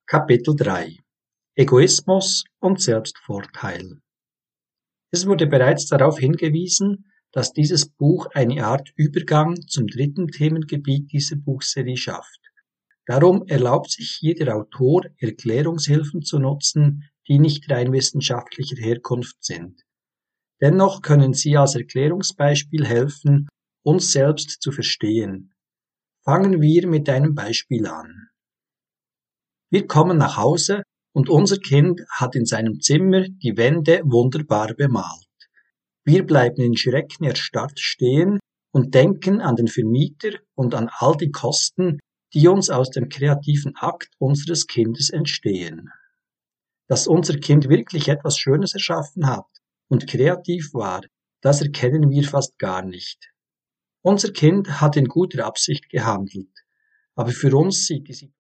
Kapitel 3: Egoismus und Selbstvorteil. Es wurde bereits darauf hingewiesen, dass dieses Buch eine Art Übergang zum dritten Themengebiet dieser Buchserie schafft. Darum erlaubt sich hier der Autor, Erklärungshilfen zu nutzen, die nicht rein wissenschaftlicher Herkunft sind. Dennoch können sie als Erklärungsbeispiel helfen, uns selbst zu verstehen. Fangen wir mit einem Beispiel an. Wir kommen nach Hause und unser Kind hat in seinem Zimmer die Wände wunderbar bemalt. Wir bleiben in Schrecken erstarrt stehen und denken an den Vermieter und an all die Kosten, die uns aus dem kreativen Akt unseres Kindes entstehen. Dass unser Kind wirklich etwas Schönes erschaffen hat und kreativ war, das erkennen wir fast gar nicht. Unser Kind hat in guter Absicht gehandelt, aber für uns sieht die